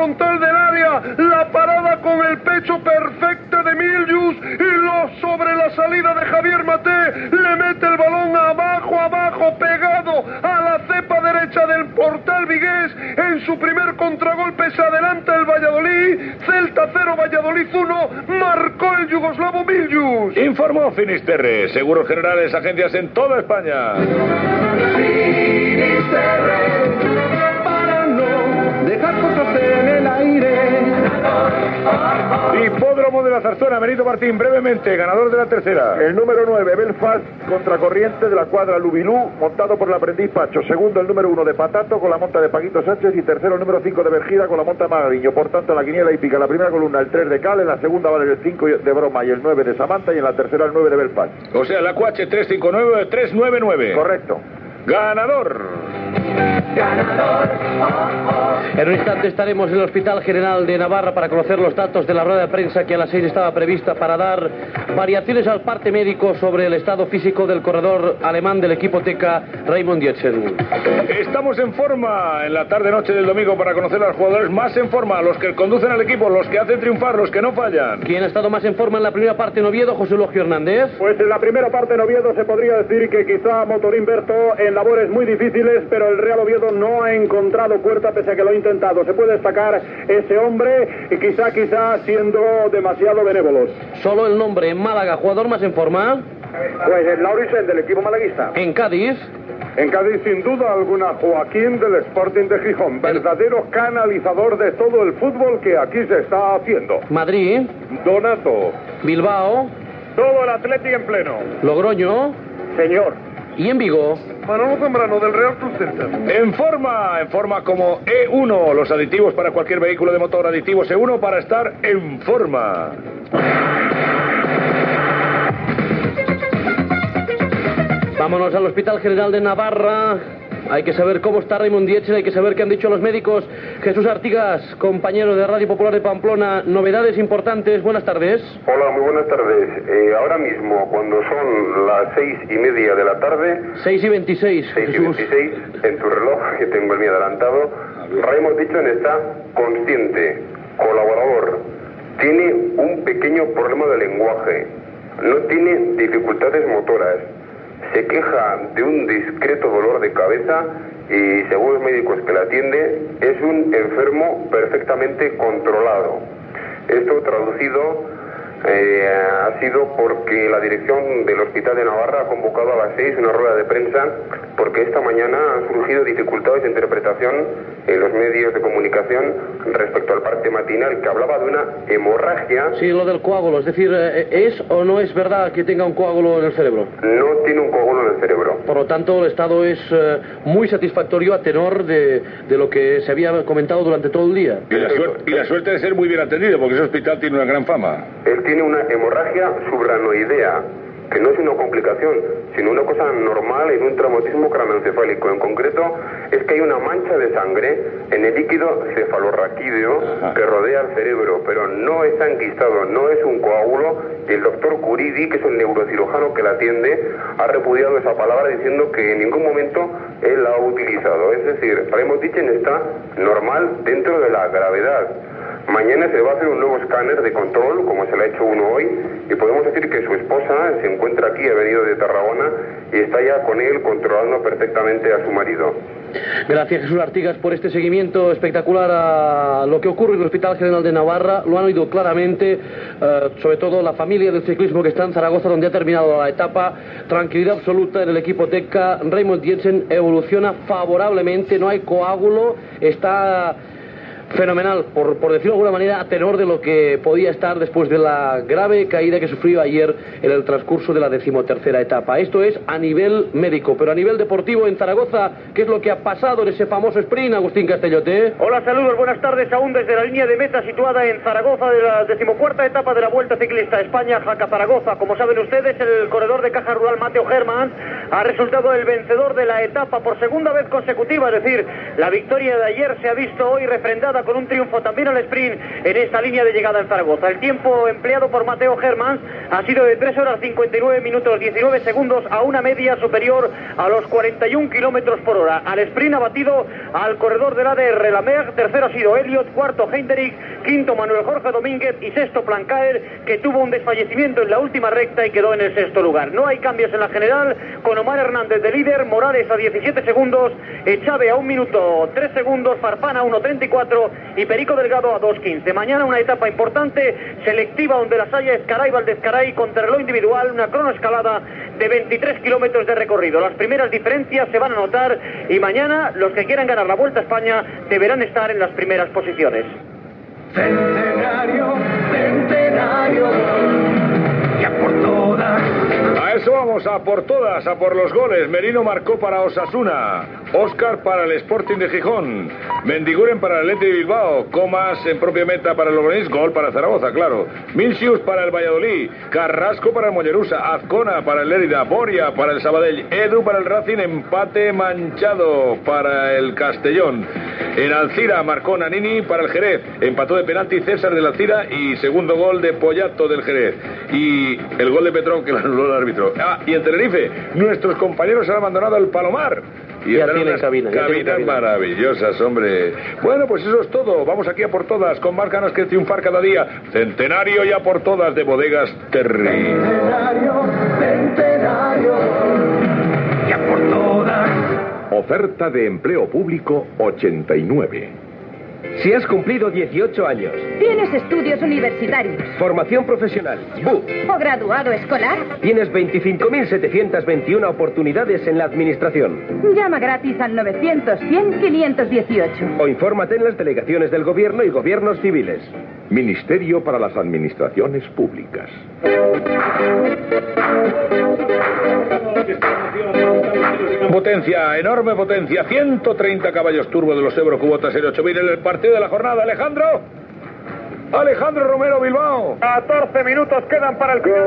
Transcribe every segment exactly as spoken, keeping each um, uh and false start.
frontal del área, la parada con el pecho perfecta de Milius y lo sobre la salida de Javier Maté, le mete el balón abajo, abajo, pegado a la cepa derecha del portal vigués. En su primer contragolpe se adelanta el Valladolid, Celta cero, Valladolid uno, marcó el yugoslavo Milius. Informó Finisterre, Seguros Generales, agencias en toda España. Finisterre, para no dejar cosas en el aire. Hipódromo de la Zarzuela, Benito Martín, brevemente, ganador de la tercera. El número nueve, Belfast, contracorriente de la cuadra Lubilú, montado por el aprendiz Pacho. Segundo, el número uno de Patato, con la monta de Paquito Sánchez. Y tercero, el número cinco de Bergida, con la monta de Magariño. Por tanto, la quiniela hípica, en la primera columna, el tres de Cal, en la segunda vale el cinco de Broma y el nueve de Samantha, y en la tercera, el nueve de Belfast. O sea, la Q H tres cinco nueve tres nueve nueve. Correcto. Ganador. Ganador. Oh, oh. En un instante estaremos en el Hospital General de Navarra para conocer los datos de la rueda de prensa que a las seis estaba prevista para dar variaciones al parte médico sobre el estado físico del corredor alemán del equipo Teca, Raymond Dietzen. Estamos en forma en la tarde-noche del domingo para conocer a los jugadores más en forma, los que conducen al equipo, los que hacen triunfar, los que no fallan. ¿Quién ha estado más en forma en la primera parte en Oviedo, José Logio Hernández? Pues en la primera parte en Oviedo se podría decir que quizá Motorín Berto en labores muy difíciles, pero el Real Oviedo no ha encontrado puerta pese a que lo ha intentado. Se puede destacar ese hombre y quizá, quizá siendo demasiado benévolos. Solo el nombre en Málaga, jugador más en forma. Pues el Laurisen del equipo malaguista. En Cádiz. En Cádiz, sin duda alguna, Joaquín del Sporting de Gijón, verdadero canalizador de todo el fútbol que aquí se está haciendo. Madrid. Donato. Bilbao. Todo el Athletic en pleno. Logroño. Señor. Y en Vigo. Manolo Zambrano del Real Club Celta. En forma, en forma como E uno, los aditivos para cualquier vehículo de motor, aditivos E uno para estar en forma. Vámonos al Hospital General de Navarra. Hay que saber cómo está Raymond Dietzen, hay que saber qué han dicho los médicos. Jesús Artigas, compañero de Radio Popular de Pamplona, novedades importantes. Buenas tardes. Hola, muy buenas tardes. Eh, ahora mismo, cuando son las seis y media de la tarde... Seis y veintiséis, Seis y veintiséis, en tu reloj, que tengo el mío adelantado, Raymond Dietzen está consciente, colaborador, tiene un pequeño problema de lenguaje, no tiene dificultades motoras, se queja de un discreto dolor de cabeza y, según los médicos que la atienden, es un enfermo perfectamente controlado. Esto traducido eh, ha sido porque la dirección del Hospital de Navarra ha convocado a las seis una rueda de prensa porque esta mañana han surgido dificultades de interpretación en los medios de comunicación respecto al parte matinal que hablaba de una hemorragia. Sí, lo del coágulo, es decir, ¿es o no es verdad que tenga un coágulo en el cerebro? No tiene un coágulo en el cerebro. Por lo tanto, el estado es eh, muy satisfactorio a tenor de, de lo que se había comentado durante todo el día. Y la, suerte, y la suerte de ser muy bien atendido, porque ese hospital tiene una gran fama. Él tiene una hemorragia subranoidea, que no es una complicación, sino una cosa normal en un traumatismo craneoencefálico. En concreto, es que hay una mancha de sangre en el líquido cefalorraquídeo que rodea el cerebro, pero no está enquistado, no es un coágulo, y el doctor Curidi, que es el neurocirujano que la atiende, ha repudiado esa palabra diciendo que en ningún momento él la ha utilizado. Es decir, Raymond Dietzen está normal dentro de la gravedad. Mañana se va a hacer un nuevo escáner de control, como se le ha hecho uno hoy, y podemos decir que su esposa se encuentra aquí, ha venido de Tarragona, y está ya con él controlando perfectamente a su marido. Gracias, Jesús Artigas, por este seguimiento espectacular a lo que ocurre en el Hospital General de Navarra. Lo han oído claramente, eh, sobre todo la familia del ciclismo que está en Zaragoza, donde ha terminado la etapa. Tranquilidad absoluta en el equipo Teca. Raymond Dietzen evoluciona favorablemente, no hay coágulo, está fenomenal, por, por decirlo de alguna manera, a tenor de lo que podía estar después de la grave caída que sufrió ayer en el transcurso de la decimotercera etapa. Esto es a nivel médico, pero a nivel deportivo en Zaragoza, ¿qué es lo que ha pasado en ese famoso sprint, Agustín Castellote? Hola, saludos, buenas tardes, aún desde la línea de meta situada en Zaragoza de la decimocuarta etapa de la Vuelta Ciclista España Jaca Zaragoza. Como saben ustedes, el corredor de Caja Rural Mateo Hermans ha resultado el vencedor de la etapa por segunda vez consecutiva, es decir, la victoria de ayer se ha visto hoy refrendada situada con un triunfo también al sprint en esta línea de llegada en Zaragoza. El tiempo empleado por Mateo Hermans ha sido de tres horas cincuenta y nueve minutos diecinueve segundos a una media superior a los cuarenta y un kilómetros por hora. Al sprint ha batido al corredor de la de Relamer, tercero ha sido Elliot, cuarto Heinderich, quinto Manuel Jorge Domínguez y sexto Plancaer, que tuvo un desfallecimiento en la última recta y quedó en el sexto lugar. No hay cambios en la general, con Omar Hernández de líder, Morales a diecisiete segundos, Echave a un minuto tres segundos, Farfán a uno treinta y cuatro y Perico Delgado a dos quince. Mañana una etapa importante, selectiva, donde la Salle Escaray Valdezcaray, contrarreloj individual, una cronoescalada de veintitrés kilómetros de recorrido. Las primeras diferencias se van a notar y mañana los que quieran ganar la Vuelta a España deberán estar en las primeras posiciones. Centenario, centenario, y a por todas. A eso vamos, a por todas, a por los goles. Merino marcó para Osasuna, Óscar para el Sporting de Gijón, Mendiguren para el Athletic de Bilbao, Comas en propia meta para el Logroñés, gol para Zaragoza, claro, Milsius para el Valladolid, Carrasco para el Mollerusa, Azcona para el Lérida, Boria para el Sabadell, Edu para el Racing, empate manchado para el Castellón. En Alcira marcó Nanini para el Jerez, empató de penalti César del Alcira y segundo gol de Pollato del Jerez. Y el gol de Petrón que lo anuló el árbitro. Ah, y en Tenerife, nuestros compañeros han abandonado el Palomar. Y ya están tienen unas cabina, ya tienen cabinas cabina. maravillosas, hombre. Bueno, pues eso es todo. Vamos aquí a por todas, con más ganas que triunfar cada día. Centenario y a por todas de Bodegas Terry. Centenario, centenario, y a por todas. Oferta de empleo público ochenta y nueve. Si has cumplido dieciocho años. ¿Tienes estudios universitarios? Formación profesional. B U. ¿O graduado escolar? Tienes veinticinco mil setecientos veintiuno oportunidades en la administración. Llama gratis al novecientos cien quinientos dieciocho. O infórmate en las delegaciones del gobierno y gobiernos civiles. Ministerio para las Administraciones Públicas. Potencia, enorme potencia, ciento treinta caballos turbo de los Ebro Kubota Serie ocho mil en el partido de la jornada. Alejandro, Alejandro Romero Bilbao. catorce minutos quedan para el final.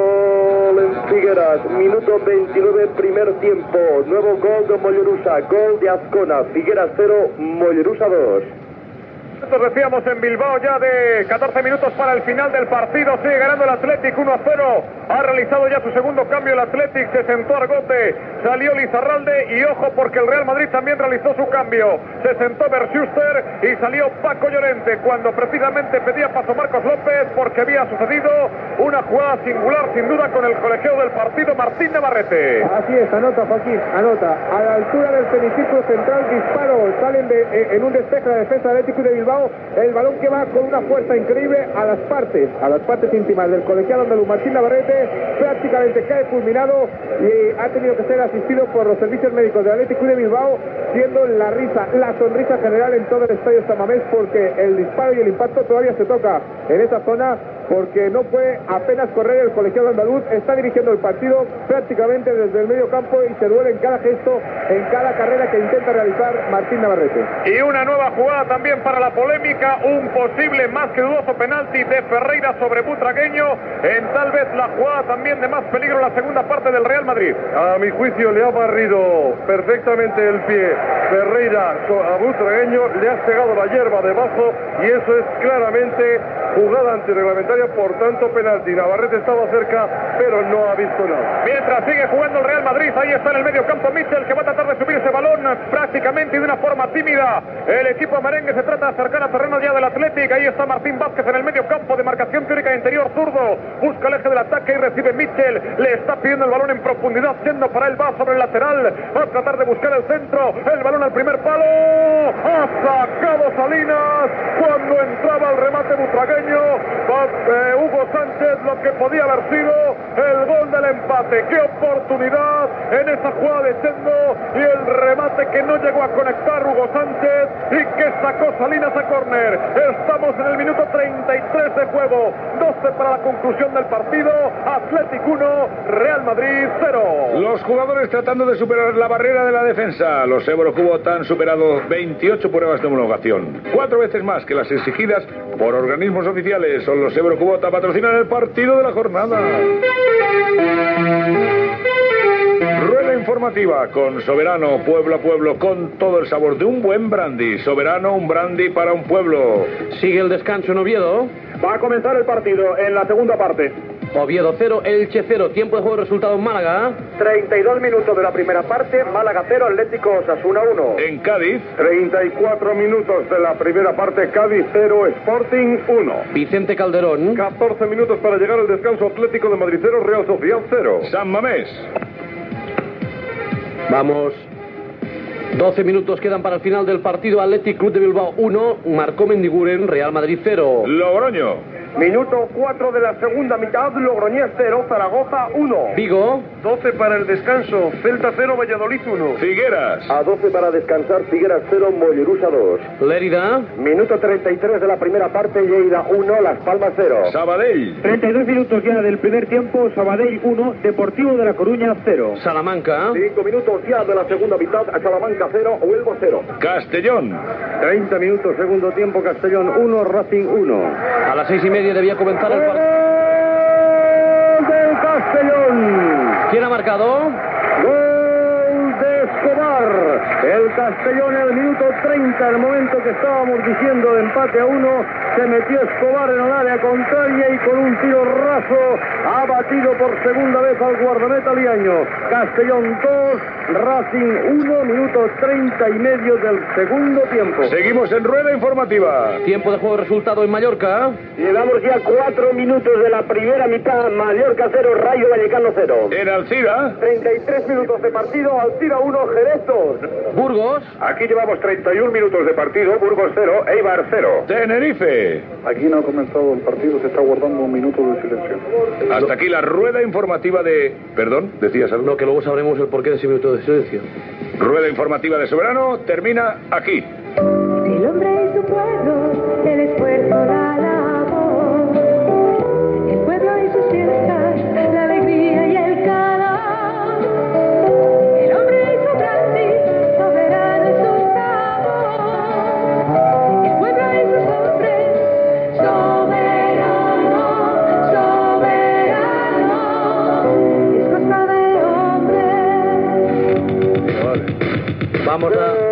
Gol en Figueras, minuto veintinueve, primer tiempo. Nuevo gol de Mollerusa, gol de Azcona. Figueras cero, Mollerusa dos. Nosotros decíamos en Bilbao ya de catorce minutos para el final del partido. Sigue ganando el Athletic uno a cero. Ha realizado ya su segundo cambio el Athletic. Se sentó Argote, salió Lizarralde y ojo porque el Real Madrid también realizó su cambio. Se sentó Berschuster y salió Paco Llorente cuando precisamente pedía paso Marcos López porque había sucedido una jugada singular sin duda con el colegiado del partido Martín Navarrete. Así es, anota Joaquín, anota. A la altura del semicírculo central, disparo. Salen de, en un despeje la defensa del Atlético de Bilbao. El balón que va con una fuerza increíble a las partes, a las partes íntimas del colegiado andaluz Martín Navarrete, prácticamente cae fulminado y ha tenido que ser asistido por los servicios médicos del Atlético de Bilbao, siendo la risa, la sonrisa general en todo el estadio San Mamés, porque el disparo y el impacto todavía se toca en esa zona, porque no puede apenas correr el colegiado andaluz. Está dirigiendo el partido prácticamente desde el medio campo y se duele en cada gesto, en cada carrera que intenta realizar Martín Navarrete. Y una nueva jugada también para la polémica, un posible más que dudoso penalti de Ferreira sobre Butragueño, en tal vez la jugada también de más peligro en la segunda parte del Real Madrid. A mi juicio le ha barrido perfectamente el pie Ferreira a Butragueño, le ha pegado la hierba debajo y eso es claramente jugada antirreglamentaria, por tanto penalti. Navarrete estaba cerca pero no ha visto nada. Mientras sigue jugando el Real Madrid, ahí está en el medio campo Mitchell, que va a tratar de subir ese balón prácticamente y de una forma tímida. El equipo merengue se trata de acercar a terreno ya del Athletic. Ahí está Martín Vázquez en el medio campo de marcación teórica de interior zurdo, busca el eje del ataque y recibe Mitchell, le está pidiendo el balón en profundidad, siendo para él, va sobre el lateral, va a tratar de buscar el centro, el balón al primer palo, ha sacado Salinas cuando entraba el remate butragueño. Va, eh, Hugo Sánchez, lo que podía haber sido el gol del empate. Qué oportunidad en esa jugada de Chendo y el remate que no llegó a conectar Hugo Sánchez y que sacó Salinas a córner. Estamos en el minuto treinta y tres de juego, doce para la conclusión del partido. Athletic uno, Real Madrid cero. Los jugadores tratando de superar la barrera de la defensa. Los Ebro Kubota han superado veintiocho pruebas de homologación, cuatro veces más que las exigidas por organismos oficiales. Son los Ebro Kubota, patrocinan el partido de la jornada. Rueda informativa. informativa con Soberano, pueblo a pueblo, con todo el sabor de un buen brandy. Soberano, un brandy para un pueblo. Sigue el descanso en Oviedo. Va a comenzar el partido en la segunda parte. Oviedo cero, Elche cero. Tiempo de juego, resultado en Málaga. treinta y dos minutos de la primera parte. Málaga cero, Atlético Osasuna uno. En Cádiz. treinta y cuatro minutos de la primera parte. Cádiz cero, Sporting uno. Vicente Calderón. catorce minutos para llegar al descanso. Atlético de Madrid cero, Real Sociedad cero. San Mamés. Vamos. doce minutos quedan para el final del partido. Athletic Club de Bilbao uno. Marcó Mendiguren, Real Madrid cero. Logroño. Minuto cuatro de la segunda mitad. Logroñés cero, Zaragoza uno. Vigo. doce para el descanso. Celta cero, Valladolid uno. Figueras. A doce para descansar. Figueras cero, Mollerusa dos. Lérida. Minuto treinta y tres de la primera parte. Lleida uno, Las Palmas cero. Sabadell. treinta y dos minutos ya del primer tiempo. Sabadell uno, Deportivo de La Coruña cero. Salamanca. cinco minutos ya de la segunda mitad. A Salamanca cero, Huelva cero. Castellón. treinta minutos segundo tiempo. Castellón uno, Racing uno. A las seis y media debía comenzar el partido. ¡Gol del Castellón! ¿Quién ha marcado? ¡Gol de Escobar! El Castellón en el minuto treinta, el momento que estábamos diciendo de empate a uno, se metió Escobar en el área contraria y con un tiro raso ha batido por segunda vez al guardameta liaño. Castellón dos, Racing uno, minuto treinta y medio del segundo tiempo. Seguimos en rueda informativa. Tiempo de juego, resultado en Mallorca. Llevamos ya cuatro minutos de la primera mitad. Mallorca cero, Rayo Vallecano cero. En Alcira. treinta y tres minutos de partido. Alcira uno, Jerez dos. Burgos. Aquí llevamos treinta y un minutos de partido. Burgos cero, Eibar cero. Tenerife. Aquí no ha comenzado el partido. Se está guardando un minuto de silencio. Hasta aquí la rueda informativa de... Perdón, decías algo. No, que luego sabremos el porqué de ese minuto de silencio. Rueda informativa de Soberano termina aquí. El hombre y su pueblo, el esfuerzo, la labor. El pueblo y sus fiestas, la alegría y el calor. El hombre y su Brasil, soberano y su sabor. El pueblo y sus hombres, soberano, soberano. Es cosa de hombre. Vamos a...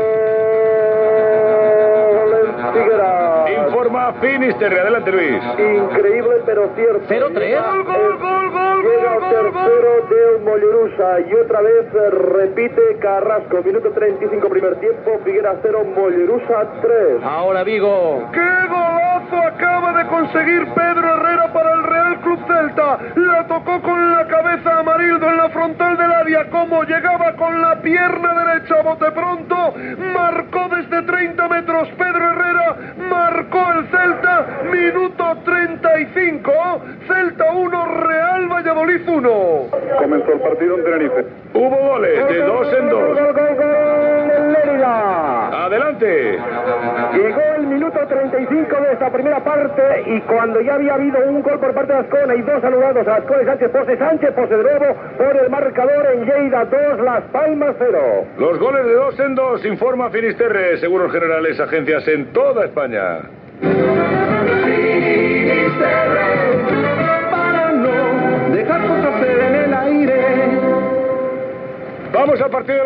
Informa Finisterre. Adelante, Luis. Increíble pero cierto. cero tres. Gol, gol, gol, gol. Llega al tercero de Mollerusa y otra vez eh, repite Carrasco. Minuto treinta y cinco primer tiempo. Figueras cero, Mollerusa tres. Ahora Vigo. ¡Qué golazo acaba de conseguir Pedro Herrera para el Real Club Celta! La tocó con la cabeza a Amarildo en la frontal del área. Como llegaba con la pierna derecha, bote pronto, marcó desde treinta metros Pedro Herrera, marcó el Celta, minuto treinta y cinco, Celta uno, Real Valladolid uno. Comenzó el partido en Tenerife. Hubo goles de dos en dos. Gol, gol, gol, gol del Lérida. Adelante. Llegó el minuto treinta y cinco de esta primera parte y cuando ya había habido un gol por parte de Ascona y dos anulados a Ascona y Sánchez Pose, Sánchez Pose de nuevo por el marcador en Lleida dos, Las Palmas cero. Los goles de dos en dos, informa Finisterre. Seguros Generales, agencias en toda España. Para no dejar cosas en el aire. Vamos al partido.